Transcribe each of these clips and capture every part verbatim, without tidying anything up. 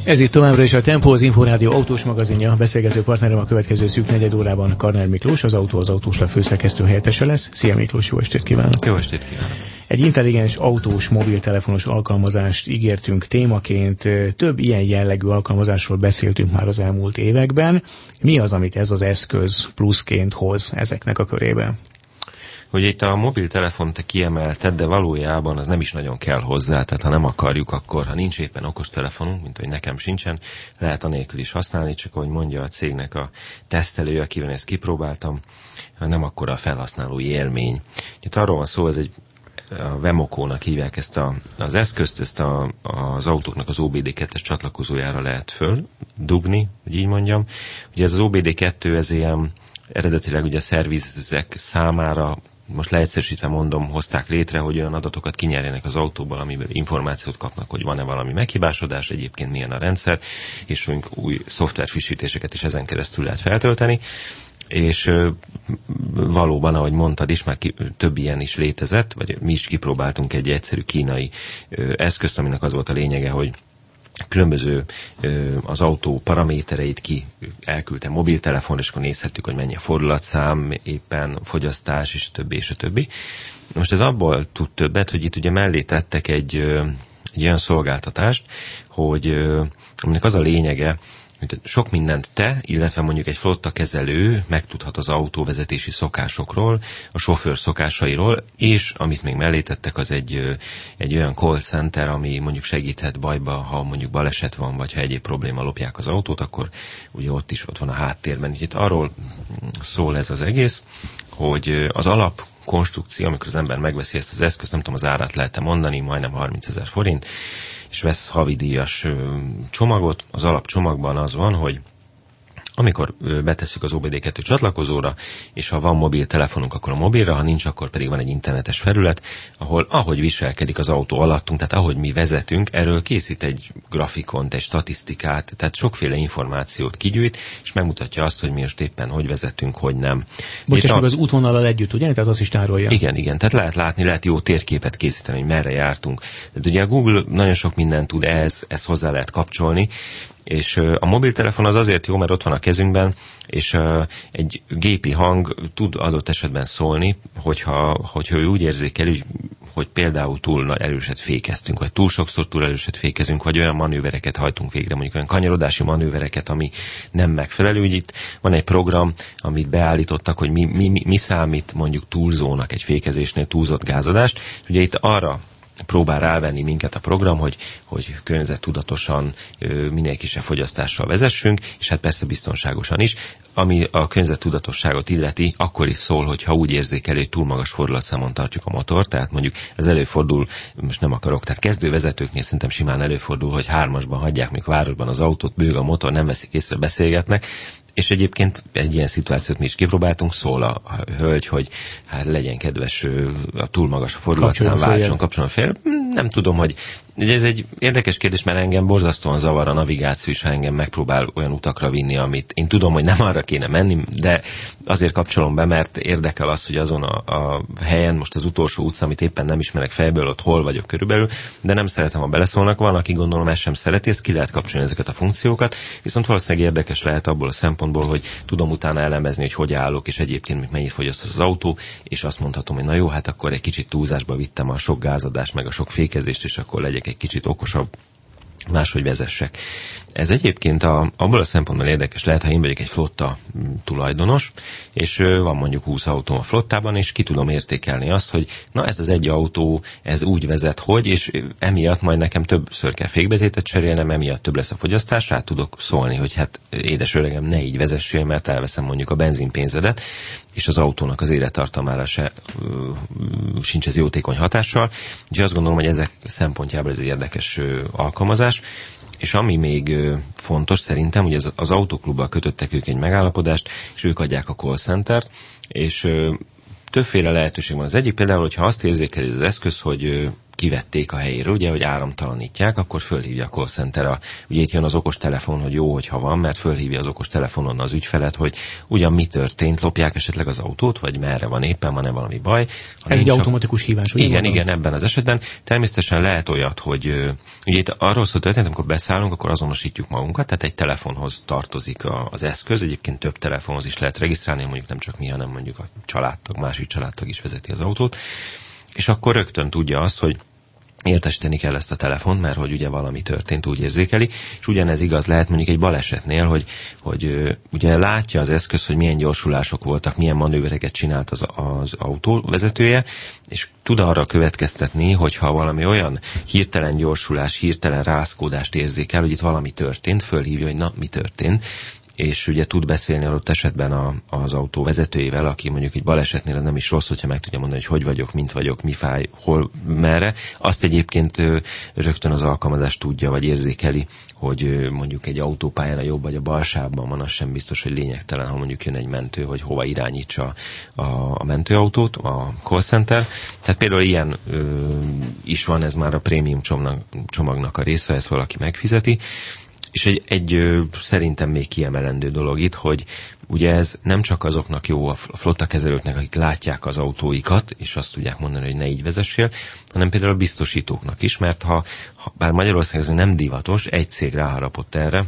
Ez itt továbbra is a Tempo, az Inforádió autós magazinja. Beszélgető partnerem a következő szűk negyed órában Karner Miklós, az Autó az Autóslap főszerkesztő helyettese lesz. Szia Miklós, jó estét kívánok! Jó estét kívánok! Egy intelligens autós, mobiltelefonos alkalmazást ígértünk témaként. Több ilyen jellegű alkalmazásról beszéltünk már az elmúlt években. Mi az, amit ez az eszköz pluszként hoz ezeknek a körében? Hogy itt a mobiltelefont te kiemelted, de valójában az nem is nagyon kell hozzá, tehát ha nem akarjuk, akkor ha nincs éppen okostelefonunk, mint hogy nekem sincsen, lehet anélkül is használni, csak ahogy mondja a cégnek a tesztelője, akivel ezt kipróbáltam, nem akkora a felhasználói élmény. Itt arról van szó, ez egy a Vemocónak hívják ezt a, az eszközt, ezt a, az autóknak az o bé dé kettes csatlakozójára lehet föl dugni, hogy így mondjam. Ugye ez az o bé dé kettő, ez ilyen eredetileg ugye a szervizek számára, most leegyszerűsítve mondom, hozták létre, hogy olyan adatokat kinyerjenek az autóból, amiből információt kapnak, hogy van-e valami meghibásodás, egyébként milyen a rendszer, és új szoftverfrissítéseket is ezen keresztül lehet feltölteni. És valóban, ahogy mondtad is, már ki, több ilyen is létezett, vagy mi is kipróbáltunk egy egyszerű kínai eszközt, aminek az volt a lényege, hogy különböző az autó paramétereit ki elküldte mobiltelefon, és akkor nézhettük, hogy mennyi a fordulatszám, éppen fogyasztás, és a többi, és a többi. Most ez abból tud többet, hogy itt ugye mellé tettek egy, egy olyan szolgáltatást, hogy aminek az a lényege, hogy sok mindent te, illetve mondjuk egy flotta kezelő megtudhat az autóvezetési szokásokról, a sofőr szokásairól, és amit még mellé tettek, az egy, egy olyan call center, ami mondjuk segíthet bajba, ha mondjuk baleset van, vagy ha egyéb probléma lopják az autót, akkor ugye ott is ott van a háttérben. Így itt arról szól ez az egész, hogy az alap konstrukció, amikor az ember megveszi ezt az eszközt, nem tudom, az árát lehet-e mondani, majdnem harmincezer forint, és vesz havidíjas csomagot. Az alapcsomagban az van, hogy amikor betesszük az o bé dé kettő csatlakozóra, és ha van mobiltelefonunk, akkor a mobilra, ha nincs, akkor pedig van egy internetes felület, ahol ahogy viselkedik az autó alattunk, tehát ahogy mi vezetünk, erről készít egy grafikont, egy statisztikát, tehát sokféle információt kigyűjt, és megmutatja azt, hogy mi most éppen hogy vezetünk, hogy nem. Bocsáss meg, az útvonallal együtt, ugye? Tehát azt is tárolja. Igen, igen, tehát lehet látni, lehet jó térképet készíteni, hogy merre jártunk. Tehát ugye a Google nagyon sok mindent tud, ehhez, ezt hozzá lehet kapcsolni, és a mobiltelefon az azért jó, mert ott van a kezünkben, és egy gépi hang tud adott esetben szólni, hogyha, hogyha ő úgy érzékeli, hogy például túl erőset fékeztünk, vagy túl sokszor túl erőset fékezünk, vagy olyan manővereket hajtunk végre, mondjuk olyan kanyarodási manővereket, ami nem megfelelő. Úgy itt van egy program, amit beállítottak, hogy mi, mi, mi számít mondjuk túlzónak egy fékezésnél, túlzott gázadást. Ugye itt arra próbál rávenni minket a program, hogy, hogy környezettudatosan, minél kisebb fogyasztással vezessünk, és hát persze biztonságosan is. Ami a környezettudatosságot illeti, akkor is szól, hogyha úgy érzékelő, hogy túl magas fordulatszámon tartjuk a motor, tehát mondjuk ez előfordul, most nem akarok, tehát kezdővezetőknél szerintem simán előfordul, hogy hármasban hagyják még városban az autót, bőg a motor, nem veszik észre, beszélgetnek, és egyébként egy ilyen szituációt mi is kipróbáltunk, szól a, a hölgy, hogy hát legyen kedves, a túl magas a fordulatszám, váltson, kapcsoljon fél. Nem tudom, hogy ez egy érdekes kérdés, mert engem borzasztóan zavar a navigáció is, ha engem megpróbál olyan utakra vinni, amit én tudom, hogy nem arra kéne menni, de azért kapcsolom be, mert érdekel az, hogy azon a, a helyen, most az utolsó utca, amit éppen nem ismerek fejből, ott hol vagyok körülbelül, de nem szeretem, ha beleszólnak. Van, aki gondolom ezt sem szereti, ezt ki lehet kapcsolni ezeket a funkciókat, viszont valószínűleg érdekes lehet abból a szempontból, hogy tudom utána elemezni, hogy hogy állok, és egyébként még mennyit fogyaszt az autó, és azt mondhatom, hogy na jó, hát akkor egy kicsit túlzásba vittem a sok gázadást, meg a sok fékezést, és akkor legyek egy kicsit okosabb, máshogy vezessek. Ez egyébként a, abból a szempontból érdekes lehet, ha én vagyok egy flotta tulajdonos, és van mondjuk húsz autó a flottában, és ki tudom értékelni azt, hogy na ez az egy autó, ez úgy vezet, hogy, és emiatt majd nekem többször kell fékbetétet cserélnem, emiatt több lesz a fogyasztás, rá tudok szólni, hogy hát édes öregem, ne így vezessél, mert elveszem mondjuk a benzinpénzedet, és az autónak az élettartamára se ö, sincs ez jótékony hatással. Úgyhogy azt gondolom, hogy ezek szempontjából ez egy érdekes ö, alkalmazás. És ami még fontos szerintem, hogy az, az autóklubbal kötöttek ők egy megállapodást, és ők adják a call centert, és ö, többféle lehetőség van. Az egyik például, hogyha azt érzékeli az eszköz, hogy ö, kivették a helyéről, ugye, hogy áramtalanítják, akkor fölhívja a call center. A, ugye itt jön az okostelefon, hogy jó, hogyha van, mert fölhívja az okostelefonon az ügyfelet, hogy ugyan mi történt, lopják esetleg az autót, vagy merre van éppen, van-e valami baj. Ez egy automatikus hívás, ugye? Igen, mondom? igen, ebben az esetben. Természetesen lehet olyat, hogy ugye itt arról szó történt, amikor beszállunk, akkor azonosítjuk magunkat, tehát egy telefonhoz tartozik a, az eszköz, egyébként több telefonhoz is lehet regisztrálni, mondjuk nem csak mi, hanem mondjuk a családtag, másik családtag is vezeti az autót, és akkor rögtön tudja azt, hogy értesíteni kell ezt a telefont, mert hogy ugye valami történt, úgy érzékeli, és ugyanez igaz lehet mondjuk egy balesetnél, hogy, hogy ugye látja az eszköz, hogy milyen gyorsulások voltak, milyen manővereket csinált az, az autóvezetője, és tud arra következtetni, hogyha valami olyan hirtelen gyorsulás, hirtelen rázkódást érzékel, hogy itt valami történt, fölhívja, hogy na, mi történt, és ugye tud beszélni adott esetben a, az autó vezetőjével, aki mondjuk egy balesetnél az nem is rossz, hogyha meg tudja mondani, hogy hogy vagyok, mint vagyok, mi fáj, hol, merre. Azt egyébként rögtön az alkalmazás tudja, vagy érzékeli, hogy mondjuk egy autópályán a jobb vagy a bal sávban van, az sem biztos, hogy lényegtelen, ha mondjuk jön egy mentő, hogy hova irányítsa a, a mentőautót, a call center. Tehát például ilyen ö, is van, ez már a prémium csomagnak, csomagnak a része, ezt valaki megfizeti. És egy, egy szerintem még kiemelendő dolog itt, hogy ugye ez nem csak azoknak jó, a flottakezelőknek, akik látják az autóikat, és azt tudják mondani, hogy ne így vezessél, hanem például a biztosítóknak is, mert ha, ha bár Magyarország ez nem divatos, egy cég ráharapott erre,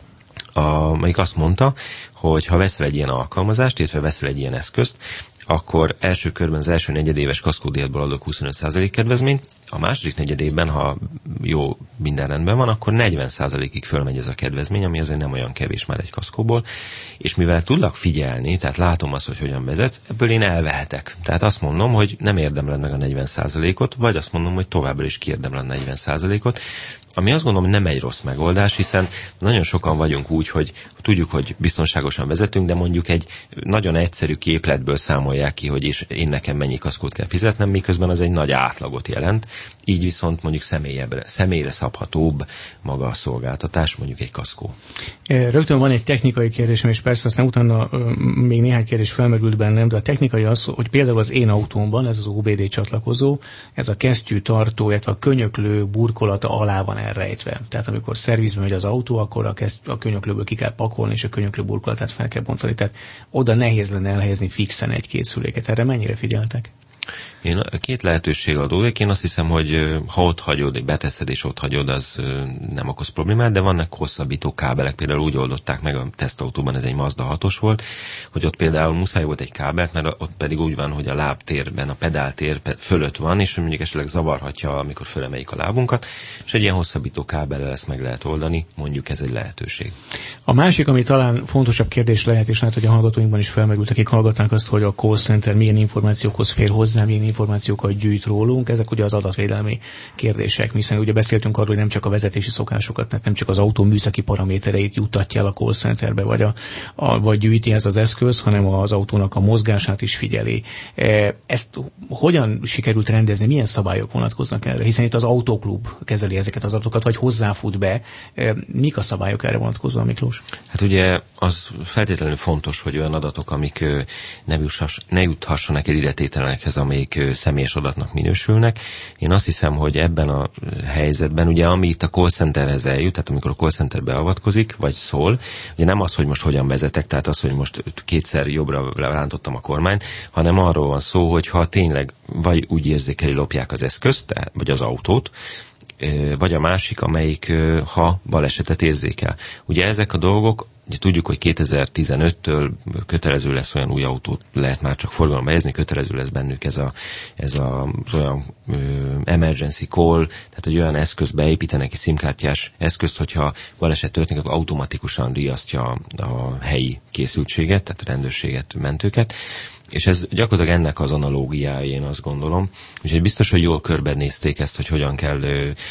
a, melyik azt mondta, hogy ha veszel egy ilyen alkalmazást, illetve veszel egy ilyen eszközt, akkor első körben az első negyedéves kaszkódíjatból adok huszonöt százalék kedvezményt, a második negyedében, ha jó, minden rendben van, akkor negyven százalékig fölmegy ez a kedvezmény, ami azért nem olyan kevés már egy kaszkóból, és mivel tudlak figyelni, tehát látom azt, hogy hogyan vezetsz, ebből én elvehetek. Tehát azt mondom, hogy nem érdemled meg a negyven százalékot, vagy azt mondom, hogy továbbra is kiérdemled a negyven százalékot, ami azt gondolom, hogy nem egy rossz megoldás, hiszen nagyon sokan vagyunk úgy, hogy tudjuk, hogy biztonságosan vezetünk, de mondjuk egy nagyon egyszerű képletből számolják ki, hogy és én nekem mennyi kaszkót kell fizetnem, miközben az egy nagy átlagot jelent. Így viszont mondjuk személyebbre, személyre szabhatóbb maga a szolgáltatás, mondjuk egy kaszkó. Rögtön van egy technikai kérdésem, és persze aztán utána még néhány kérdés felmerült bennem, de a technikai az, hogy például az én autómban, ez az o bé dé csatlakozó, ez a kesztyű tartó, illetve a könyöklő burkolata alá van elrejtve. Tehát amikor szervizbe megy az autó, akkor a, keszt, a könyöklőből ki kell pakolni, és a könyöklő burkolatát fel kell bontani. Tehát oda nehéz lenne elhelyezni fixen egy készüléket. Erre mennyire figyeltek? Én két lehetőség adódik. Én azt hiszem, hogy ha ott hagyod, beteszed és ott hagyod, az nem okoz problémát, de vannak hosszabbító kábelek. Például úgy oldották meg a tesztautóban, ez egy Mazda hatos volt, hogy ott például muszáj volt egy kábelt, mert ott pedig úgy van, hogy a lábtérben, a pedáltér fölött van, és mondjuk esetleg zavarhatja, amikor fölemeljük a lábunkat, és egy ilyen hosszabbító kábellel ezt meg lehet oldani, mondjuk ez egy lehetőség. A másik, ami talán fontosabb kérdés lehet, és lehet, hogy a hallgatóinkban is felmerült, akik hallgatnák azt, hogy a call center milyen információkhoz fér hozzá, milyen információkat gyűjt rólunk, ezek ugye az adatvédelmi kérdések, hiszen ugye beszéltünk arról, hogy nem csak a vezetési szokásokat, tehát nem csak az autó műszaki paramétereit juttatja el a call centerbe, vagy, a, a, vagy gyűjti ez az eszköz, hanem az autónak a mozgását is figyeli. Ezt hogyan sikerült rendezni, milyen szabályok vonatkoznak erre? Hiszen itt az autóklub kezeli ezeket az adatokat, vagy hozzáfut be. Mik a szabályok erre vonatkozóan, Miklós? Hát ugye az feltétlenül fontos, hogy olyan adatok, amik ne, jussass, ne juthassanak el illetételenekhez, amelyik személyes adatnak minősülnek. Én azt hiszem, hogy ebben a helyzetben, ugye ami itt a call centerhez eljut, tehát amikor a call center beavatkozik, vagy szól, ugye nem az, hogy most hogyan vezetek, tehát az, hogy most kétszer jobbra rántottam a kormányt, hanem arról van szó, hogy ha tényleg vagy úgy érzékeli, lopják az eszközt, vagy az autót, vagy a másik, amelyik ha balesetet érzékel. Ugye ezek a dolgok, ugye tudjuk, hogy kétezer-tizenöttől kötelező lesz olyan új autót, lehet már csak forgalomba helyezni, kötelező lesz bennük ez a, ez a az olyan ö, emergency call, tehát hogy olyan eszközt beépítenek, egy szimkártyás eszközt, hogyha baleset történik, akkor automatikusan riasztja a, a helyi készültséget, tehát a rendőrséget, mentőket. És ez gyakorlatilag ennek az analógiája, én azt gondolom. Úgyhogy biztos, hogy jól körbenézték ezt, hogy hogyan kell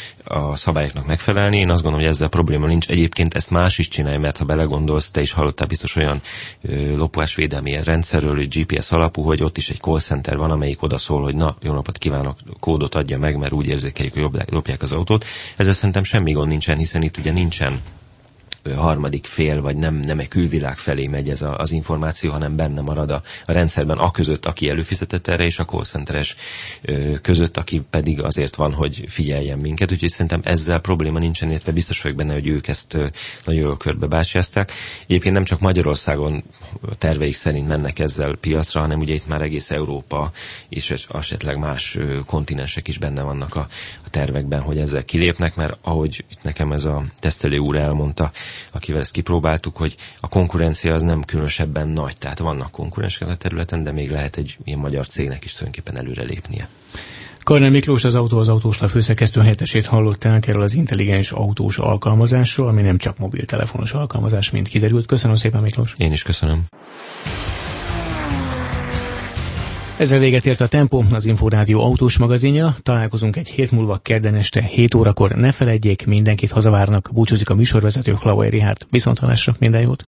a szabályoknak megfelelni. Én azt gondolom, hogy ezzel probléma nincs. Egyébként ezt más is csinálja, mert ha belegondolsz, te is hallottál biztos olyan lopásvédelmi rendszerről, hogy gé pé es alapú, hogy ott is egy call center van, amelyik oda szól, hogy na, jó napot kívánok, kódot adja meg, mert úgy érzékeljük, hogy lopják az autót. Ezzel szerintem semmi gond nincsen, hiszen itt ugye nincsen harmadik fél, vagy nem, nem egy külvilág felé megy ez a, az információ, hanem benne marad a, a rendszerben a között, aki előfizetett erre, és a call centeres között, aki pedig azért van, hogy figyeljen minket. Úgyhogy szerintem ezzel probléma nincsen, illetve biztos vagyok benne, hogy ők ezt nagyon jól körbe bácsiázták. Egyébként nem csak Magyarországon terveik szerint mennek ezzel piacra, hanem ugye itt már egész Európa és esetleg más kontinensek is benne vannak a, a tervekben, hogy ezzel kilépnek, mert ahogy itt nekem ez a tesztelő úr elmondta, akivel ezt kipróbáltuk, hogy a konkurencia az nem különösebben nagy, tehát vannak konkurensek a területen, de még lehet egy ilyen magyar cégnek is tulajdonképpen előrelépnie. Karner Miklós, az Autó az Autóslap főszerkesztő helyettesét hallották erről az intelligens autós alkalmazásról, ami nem csak mobiltelefonos alkalmazás, mint kiderült. Köszönöm szépen, Miklós. Én is köszönöm. Ezzel véget ért a Tempó, az Inforádió autós magazinja. Találkozunk egy hét múlva kedden este hét órakor. Ne feledjék, mindenkit hazavárnak. Búcsúzik a műsorvezető, Klauer Richárd. Viszonthallásra, minden jót!